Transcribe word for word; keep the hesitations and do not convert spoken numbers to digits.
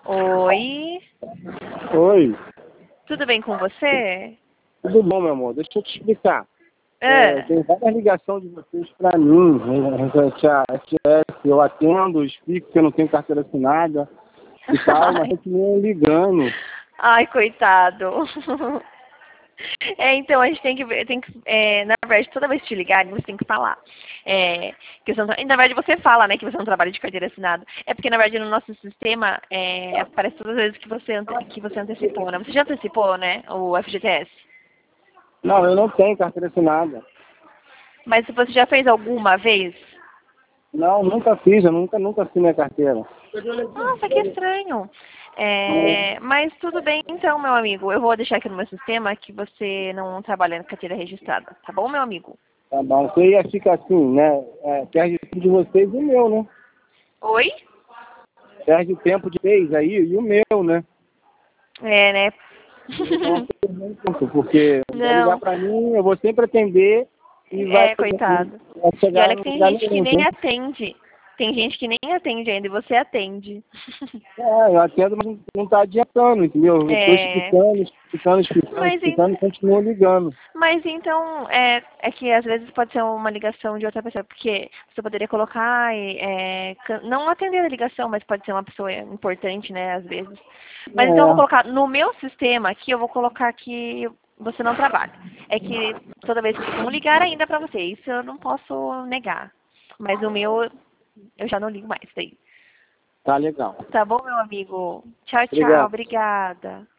Oi, Oi, tudo bem com você? tudo bom, meu amor? Deixa eu te explicar. É, Ah, tem várias ligações de vocês para mim, referente a S S, eu atendo, explico que eu não tenho carteira assinada e tal, mas ai, continuam ligando. ai, coitado. É, então a gente tem que ver, tem que, é, na verdade, toda vez que te ligarem, você tem que falar. É, que você não, tra- e, na verdade, você fala, né, que você não trabalha de carteira assinada. É porque, na verdade, no nosso sistema, é, aparece todas as vezes que você, ante- que você antecipou, né? Você já antecipou, né, o F G T S. Não, eu não tenho carteira assinada. Mas se você já fez alguma vez? Não, nunca fiz, eu nunca, nunca assinei a carteira. Nossa, que estranho. É, mas tudo bem então, meu amigo. Eu vou deixar aqui no meu sistema que você não trabalha na carteira registrada. Tá bom, meu amigo? Tá bom, você ia ficar assim, né? É, perde tempo de vocês e o meu, né? Oi? Perde tempo de vocês aí e o meu, né? É, né? Então, porque vai ligar Não, para mim, eu vou sempre atender e vai, é, coitado. vai E chegar olha em que tem lugar gente que nenhum, nem né? atende. Tem gente que nem atende ainda e você atende. É, eu atendo, mas não está adiantando, entendeu? Eu estou É, explicando, explicando, explicando, mas, en- explicando e continuo ligando. mas então, é, é que às vezes pode ser uma ligação de outra pessoa, porque você poderia colocar, e, é, can- não atender a ligação, mas pode ser uma pessoa importante, né, às vezes. Mas então eu vou É, colocar, no meu sistema aqui, eu vou colocar que você não trabalha. É que toda vez que vão ligar ainda para você, isso eu não posso negar. Mas o meu, eu já não ligo mais daí. tá legal. Tá bom, meu amigo? Tchau, tchau. Obrigado. Obrigada.